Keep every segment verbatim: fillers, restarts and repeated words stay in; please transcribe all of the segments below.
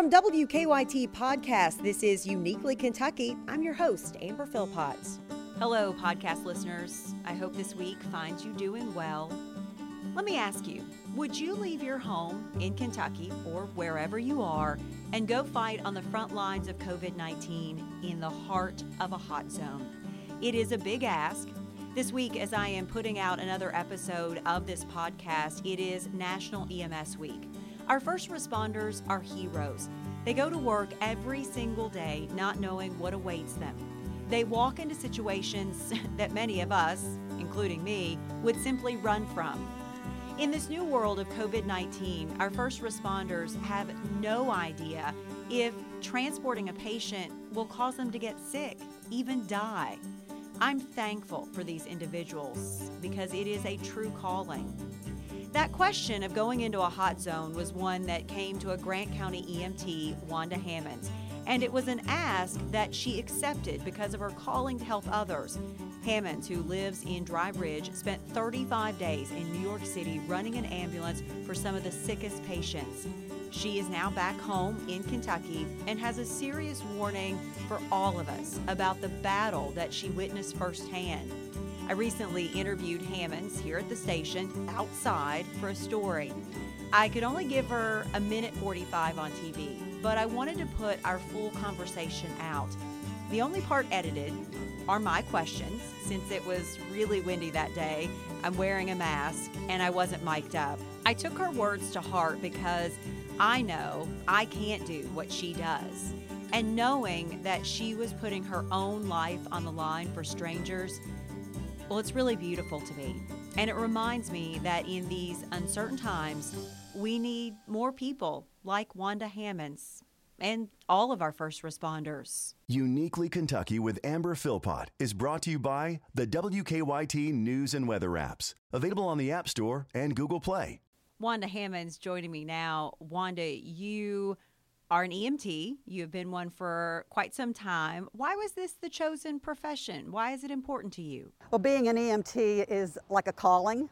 From W K Y T Podcast, this is Uniquely Kentucky. I'm your host, Amber Philpotts. Hello, podcast listeners. I hope this week finds you doing well. Let me ask you, would you leave your home in Kentucky or wherever you are and go fight on the front lines of covid nineteen in the heart of a hot zone? It is a big ask. This week, as I am putting out another episode of this podcast, it is National E M S Week. Our first responders are heroes. They go to work every single day not knowing what awaits them. They walk into situations that many of us, including me, would simply run from. In this new world of covid nineteen, our first responders have no idea if transporting a patient will cause them to get sick, even die. I'm thankful for these individuals because it is a true calling. That question of going into a hot zone was one that came to a Grant County E M T, Wanda Hammonds, and it was an ask that she accepted because of her calling to help others. Hammonds, who lives in Dry Ridge, spent thirty-five days in New York City running an ambulance for some of the sickest patients. She is now back home in Kentucky and has a serious warning for all of us about the battle that she witnessed firsthand. I recently interviewed Hammonds here at the station outside for a story. I could only give her a minute forty-five on T V, but I wanted to put our full conversation out. The only part edited are my questions, since it was really windy that day. I'm wearing a mask and I wasn't mic'd up. I took her words to heart because I know I can't do what she does. And knowing that she was putting her own life on the line for strangers, well, it's really beautiful to me. And it reminds me that in these uncertain times, we need more people like Wanda Hammonds and all of our first responders. Uniquely Kentucky with Amber Philpott is brought to you by the W K Y T News and Weather apps, available on the App Store and Google Play. Wanda Hammonds joining me now. Wanda, you are an E M T. You have been one for quite some time. Why was this the chosen profession? Why is it important to you? Well, being an E M T is like a calling,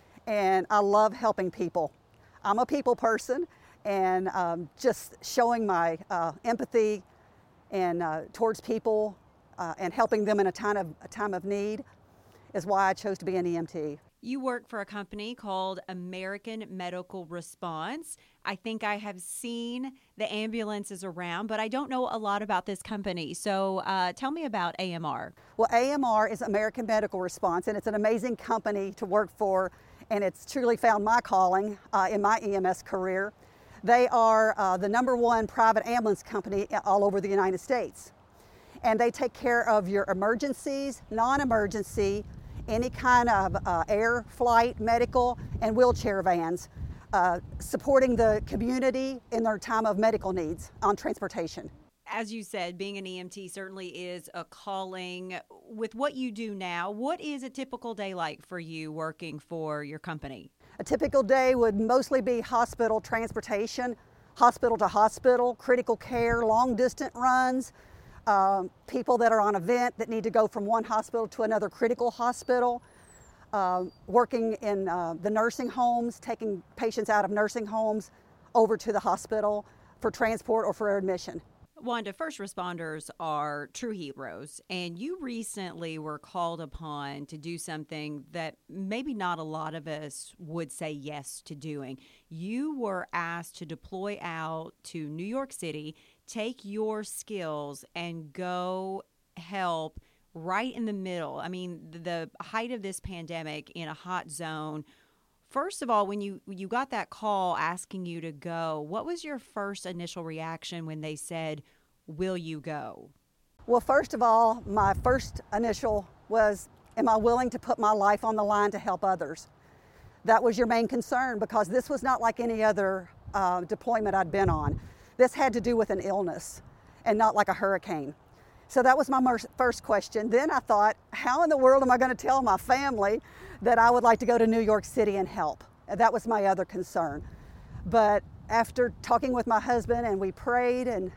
and I love helping people. I'm a people person, and um, just showing my uh, empathy and uh, towards people uh, and helping them in a time of a time of need is why I chose to be an E M T. You work for a company called American Medical Response. I think I have seen the ambulances around, but I don't know a lot about this company. So uh, tell me about A M R. Well, A M R is American Medical Response, and it's an amazing company to work for, and it's truly found my calling uh, in my E M S career. They are uh, the number one private ambulance company all over the United States. And they take care of your emergencies, non-emergency, any kind of uh, air, flight, medical, and wheelchair vans, uh, supporting the community in their time of medical needs on transportation. As you said, being an E M T certainly is a calling. With what you do now, what is a typical day like for you working for your company? A typical day would mostly be hospital transportation, hospital to hospital, critical care, long distance runs, um, people that are on a vent that need to go from one hospital to another critical hospital, uh, working in uh, the nursing homes, taking patients out of nursing homes over to the hospital for transport or for admission. Wanda, first responders are true heroes, and you recently were called upon to do something that maybe not a lot of us would say yes to doing. You were asked to deploy out to New York City, take your skills, and go help right in the middle. I mean, the height of this pandemic in a hot zone. First of all, when you you got that call asking you to go, what was your first initial reaction when they said, "Will you go?" Well, first of all, my first initial was, am I willing to put my life on the line to help others? That was your main concern, because this was not like any other uh, deployment I'd been on. This had to do with an illness and not like a hurricane. So that was my mer- first question. Then I thought, how in the world am I going to tell my family that I would like to go to New York City and help? That was my other concern. But after talking with my husband, and we prayed and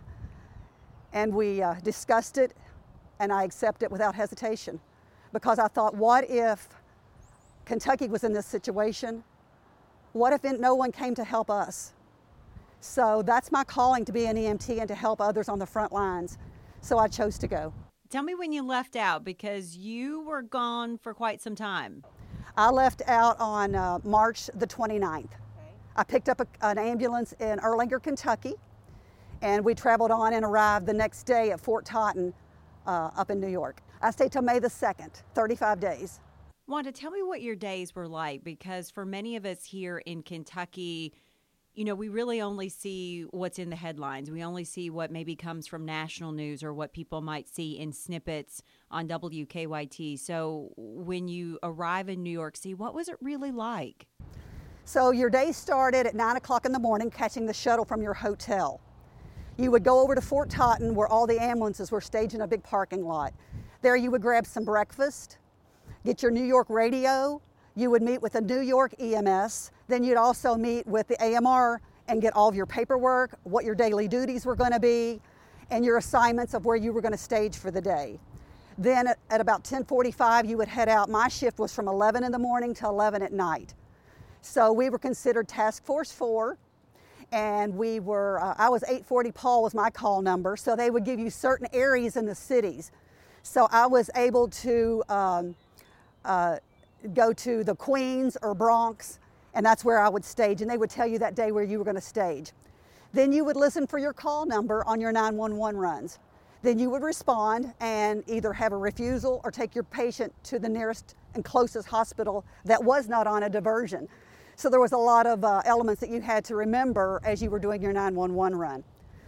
and we uh, discussed it, and I accepted it without hesitation, because I thought, what if Kentucky was in this situation? What if no one came to help us? So that's my calling, to be an E M T and to help others on the front lines. So I chose to go. Tell me when you left out, because you were gone for quite some time. I left out on uh, March the twenty-ninth. Okay. I picked up a, an ambulance in Erlanger, Kentucky, and we traveled on and arrived the next day at Fort Totten uh, up in New York. I stayed till May the second, thirty-five days. Wanda, tell me what your days were like, because for many of us here in Kentucky, you know, we really only see what's in the headlines. We only see what maybe comes from national news or what people might see in snippets on W K Y T. So when you arrive in New York City, what was it really like? So your day started at nine o'clock in the morning, catching the shuttle from your hotel. You would go over to Fort Totten, where all the ambulances were staged in a big parking lot. There you would grab some breakfast, get your New York radio. You would meet with the New York E M S. Then you'd also meet with the A M R and get all of your paperwork, what your daily duties were going to be, and your assignments of where you were going to stage for the day. Then at, at about ten forty-five, you would head out. My shift was from eleven in the morning to eleven at night. So we were considered Task Force four, and we were, uh, I was eight forty Paul was my call number, so they would give you certain areas in the cities. So I was able to um, uh, go to the Queens or Bronx, and that's where I would stage, and they would tell you that day where you were going to stage. Then you would listen for your call number on your nine one one runs. Then you would respond and either have a refusal or take your patient to the nearest and closest hospital that was not on a diversion. So there was a lot of uh, elements that you had to remember as you were doing your nine one one run.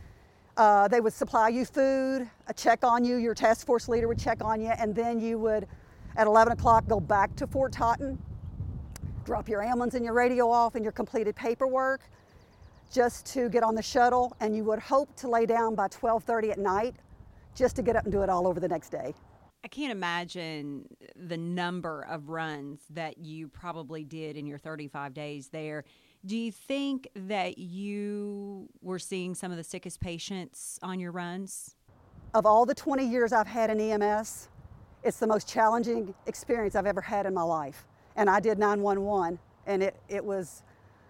Uh, they would supply you food, a check on you, your task force leader would check on you, and then you would, at eleven o'clock, go back to Fort Totten, drop your ambulance and your radio off and your completed paperwork, just to get on the shuttle, and you would hope to lay down by twelve thirty at night, just to get up and do it all over the next day. I can't imagine the number of runs that you probably did in your thirty-five days there. Do you think that you were seeing some of the sickest patients on your runs? Of all the twenty years I've had in E M S, it's the most challenging experience I've ever had in my life. And I did nine one one, and it, it was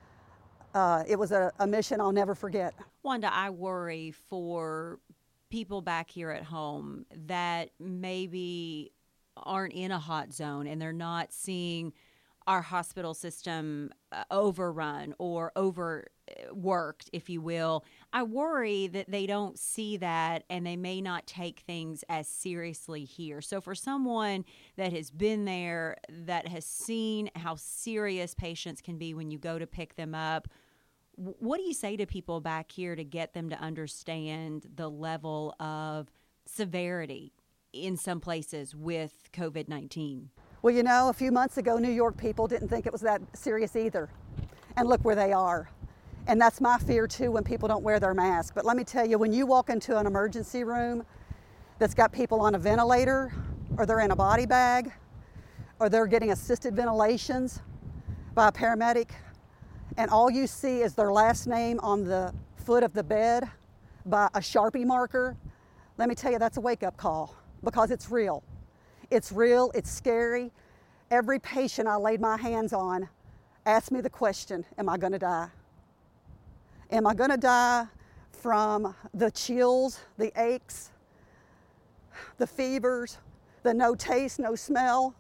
uh, it was a, a mission I'll never forget. Wanda, I worry for people back here at home that maybe aren't in a hot zone and they're not seeing our hospital system uh, overrun or overworked, if you will. I worry that they don't see that and they may not take things as seriously here. So for someone that has been there, that has seen how serious patients can be when you go to pick them up, what do you say to people back here to get them to understand the level of severity in some places with COVID nineteen? Well, you know, a few months ago, New York people didn't think it was that serious either. And look where they are. And that's my fear too, when people don't wear their mask. But let me tell you, when you walk into an emergency room that's got people on a ventilator, or they're in a body bag, or they're getting assisted ventilations by a paramedic, and all you see is their last name on the foot of the bed by a Sharpie marker, let me tell you, that's a wake-up call, because it's real. It's real, it's scary. Every patient I laid my hands on asked me the question, am I gonna die? Am I gonna die from the chills, the aches, the fevers, the no taste, no smell?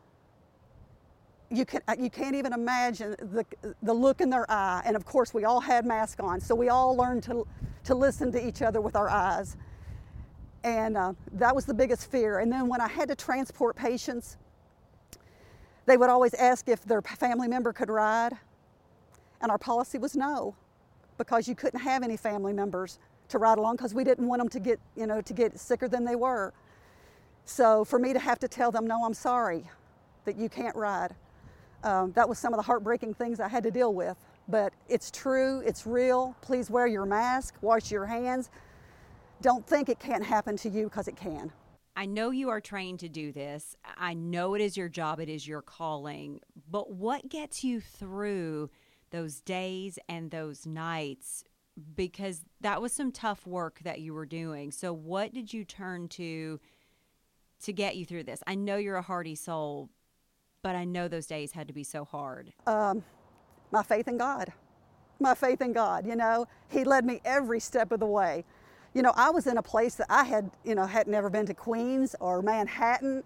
You, can, you can't even imagine the, the look in their eye. And of course, we all had masks on, so we all learned to, to listen to each other with our eyes. And uh, that was the biggest fear. And then when I had to transport patients, they would always ask if their family member could ride. And our policy was no, because you couldn't have any family members to ride along, because we didn't want them to get, you know, to get sicker than they were. So for me to have to tell them, no, I'm sorry that you can't ride. Um, that was some of the heartbreaking things I had to deal with. But it's true, it's real. Please wear your mask, wash your hands. Don't think it can't happen to you, because it can. I know you are trained to do this. I know it is your job, it is your calling. But what gets you through those days and those nights? Because that was some tough work that you were doing. So what did you turn to to get you through this? I know you're a hardy soul, but I know those days had to be so hard. Um, my faith in God. my faith in God, you know. He led me every step of the way. You know, I was in a place that I had, you know, had never been to Queens or Manhattan,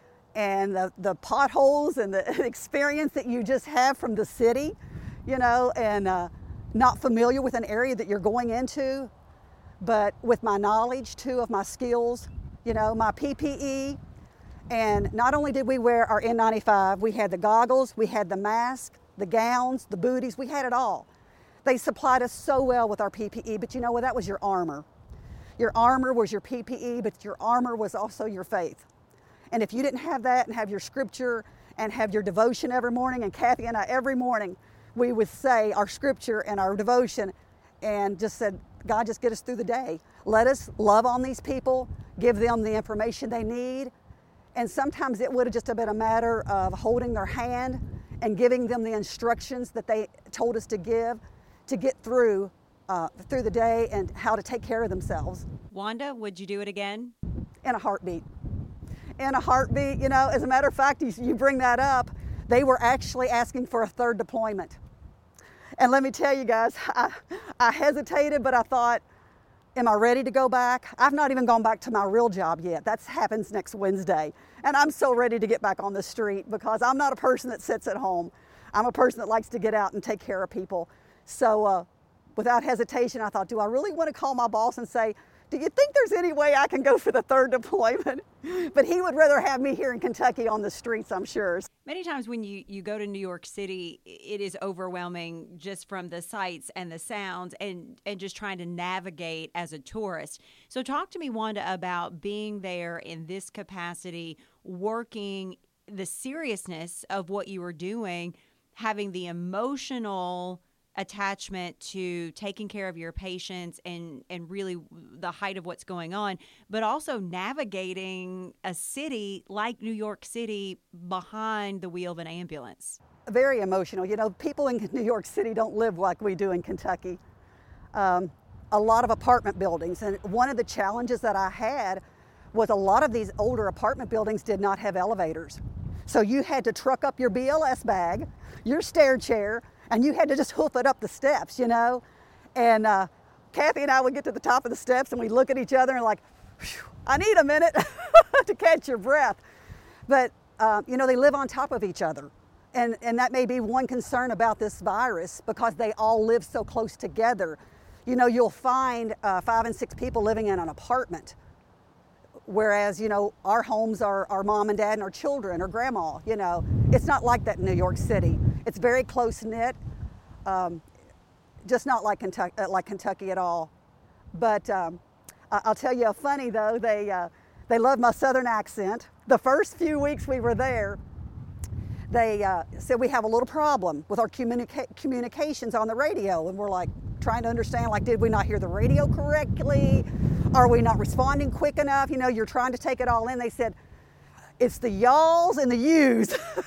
and the, the potholes and the experience that you just have from the city, you know, and uh, not familiar with an area that you're going into, but with my knowledge too of my skills, you know, my P P E. And not only did we wear our N ninety-five, we had the goggles, we had the mask, the gowns, the booties, we had it all. They supplied us so well with our P P E, but you know what, that was your armor. Your armor was your P P E, but your armor was also your faith. And if you didn't have that and have your scripture and have your devotion every morning, and Kathy and I every morning, we would say our scripture and our devotion and just said, God, just get us through the day. Let us love on these people, give them the information they need. And sometimes it would have just been a matter of holding their hand and giving them the instructions that they told us to give to get through uh, through the day and how to take care of themselves. Wanda, would you do it again? In a heartbeat. In a heartbeat, you know, as a matter of fact, you, you bring that up, they were actually asking for a third deployment. And let me tell you guys, I, I hesitated, but I thought, am I ready to go back? I've not even gone back to my real job yet. That happens next Wednesday. And I'm so ready to get back on the street because I'm not a person that sits at home. I'm a person that likes to get out and take care of people. So uh, without hesitation, I thought, do I really want to call my boss and say, do you think there's any way I can go for the third deployment? But he would rather have me here in Kentucky on the streets, I'm sure. Many times when you, you go to New York City, it is overwhelming just from the sights and the sounds and, and just trying to navigate as a tourist. So talk to me, Wanda, about being there in this capacity, working, the seriousness of what you were doing, having the emotional attachment to taking care of your patients and, and really the height of what's going on, but also navigating a city like New York City behind the wheel of an ambulance. Very emotional. You know, people in New York City don't live like we do in Kentucky. Um, a lot of apartment buildings, and one of the challenges that I had was a lot of these older apartment buildings did not have elevators. So you had to truck up your B L S bag, your stair chair, and you had to just hoof it up the steps, you know? And uh, Kathy and I would get to the top of the steps and we'd look at each other and like, I need a minute to catch your breath. But, uh, you know, they live on top of each other. And, and that may be one concern about this virus because they all live so close together. You know, you'll find uh, five and six people living in an apartment. Whereas, you know, our homes are our mom and dad and our children or grandma, you know. It's not like that in New York City. It's very close-knit, um, just not like Kentucky, like Kentucky at all. But um, I'll tell you a funny, though, they, uh, they love my southern accent. The first few weeks we were there, they uh, said we have a little problem with our communica- communications on the radio. And we're like trying to understand, like, did we not hear the radio correctly? Are we not responding quick enough? You know, you're trying to take it all in. They said, it's the y'alls and the yous.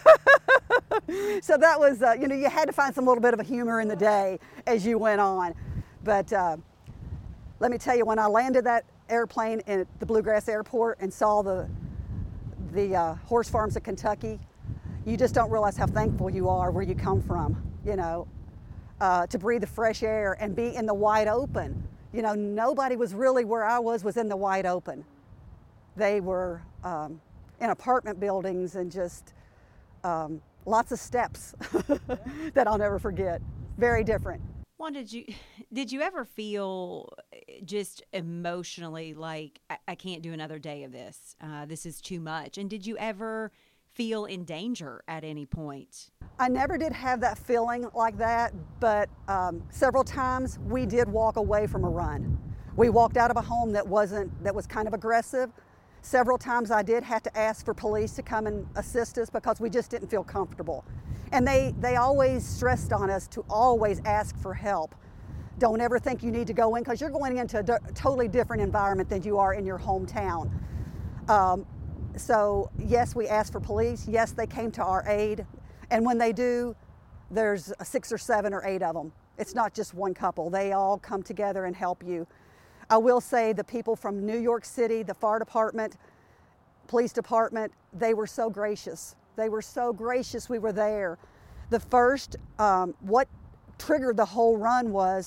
So that was, uh, you know, you had to find some little bit of a humor in the day as you went on. But uh, let me tell you, when I landed that airplane at the Bluegrass Airport and saw the, the uh, horse farms of Kentucky, you just don't realize how thankful you are where you come from, you know, uh, to breathe the fresh air and be in the wide open. You know, nobody was really where I was, was in the wide open. They were um, in apartment buildings and just um, lots of steps that I'll never forget. Very different. Wanda, did you, did you ever feel just emotionally like, I, I can't do another day of this? Uh, this is too much. And did you ever feel in danger at any point? I never did have that feeling like that, but um, several times we did walk away from a run. We walked out of a home that wasn't, that was kind of aggressive. Several times I did have to ask for police to come and assist us because we just didn't feel comfortable. And they, they always stressed on us to always ask for help. Don't ever think you need to go in because you're going into a d- totally different environment than you are in your hometown. Um, so yes, we asked for police. Yes, they came to our aid. And when they do, there's six or seven or eight of them. It's not just one couple. They all come together and help you. I will say the people from New York City, the fire department, police department, they were so gracious. They were so gracious we were there. The first, um, what triggered the whole run was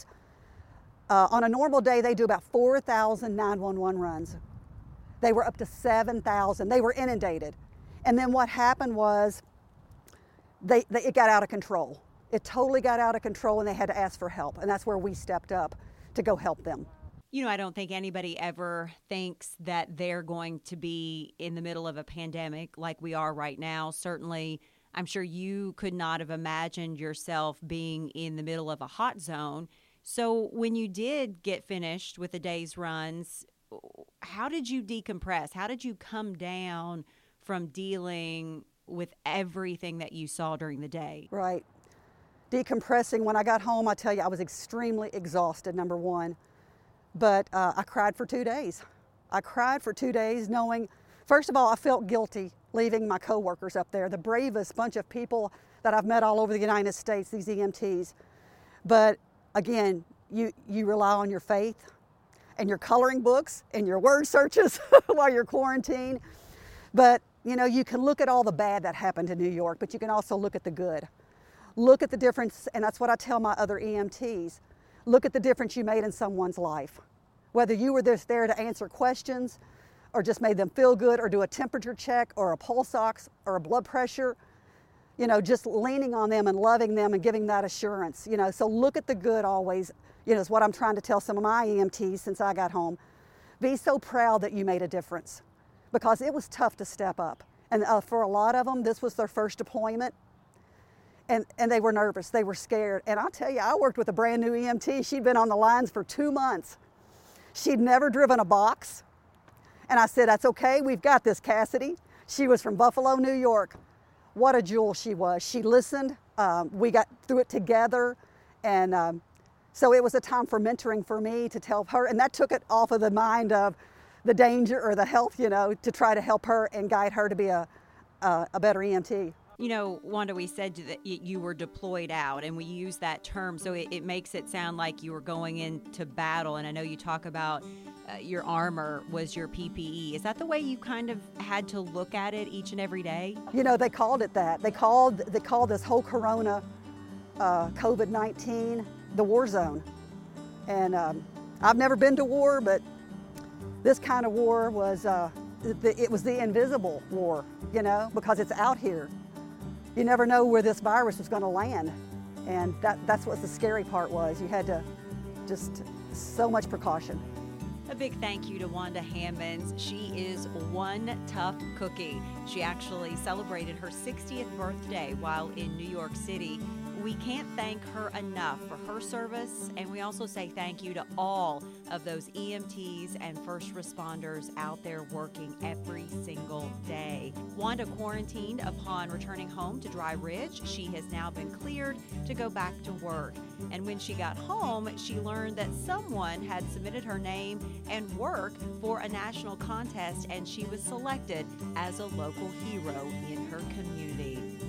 uh, on a normal day, they do about four thousand nine one one runs. They were up to seven thousand. They were inundated. And then what happened was they, they, it got out of control. It totally got out of control, and they had to ask for help. And that's where we stepped up to go help them. You know, I don't think anybody ever thinks that they're going to be in the middle of a pandemic like we are right now. Certainly, I'm sure you could not have imagined yourself being in the middle of a hot zone. So when you did get finished with the day's runs, how did you decompress? How did you come down from dealing with everything that you saw during the day? Right. Decompressing, when I got home, I tell you, I was extremely exhausted, number one. But uh, I cried for two days. I cried for two days knowing, first of all, I felt guilty leaving my coworkers up there, the bravest bunch of people that I've met all over the United States, these E M Ts. But again, you, you rely on your faith and your coloring books and your word searches while you're quarantined. But, you know, you can look at all the bad that happened in New York, but you can also look at the good. Look at the difference, and that's what I tell my other E M Ts. Look at the difference you made in someone's life. Whether you were just there to answer questions or just made them feel good or do a temperature check or a pulse ox or a blood pressure, you know, just leaning on them and loving them and giving that assurance, you know. So look at the good always, you know, is what I'm trying to tell some of my E M Ts since I got home. Be so proud that you made a difference, because it was tough to step up. And uh, for a lot of them, this was their first deployment. And, and they were nervous, they were scared. And I'll tell you, I worked with a brand new E M T. She'd been on the lines for two months. She'd never driven a box. And I said, that's okay, we've got this, Cassidy. She was from Buffalo, New York. What a jewel she was. She listened, um, we got through it together. And um, so it was a time for mentoring for me to tell her, and that took it off of the mind of the danger or the health, you know, to try to help her and guide her to be a, a, a better E M T. You know, Wanda, we said that you were deployed out, and we use that term, so it, it makes it sound like you were going into battle. And I know you talk about uh, your armor was your P P E. Is that the way you kind of had to look at it each and every day? You know, they called it that. They called they called this whole Corona, uh, COVID nineteen, the war zone. And um, I've never been to war, but this kind of war was uh, the, it was the invisible war, you know, because it's out here. You never know where this virus was going to land. And that, that's what the scary part was. You had to just, so much precaution. A big thank you to Wanda Hammonds. She is one tough cookie. She actually celebrated her sixtieth birthday while in New York City. We can't thank her enough for her service, and we also say thank you to all of those E M Ts and first responders out there working every single day. Wanda quarantined upon returning home to Dry Ridge. She has now been cleared to go back to work. And when she got home, she learned that someone had submitted her name and work for a national contest, and she was selected as a local hero in her community.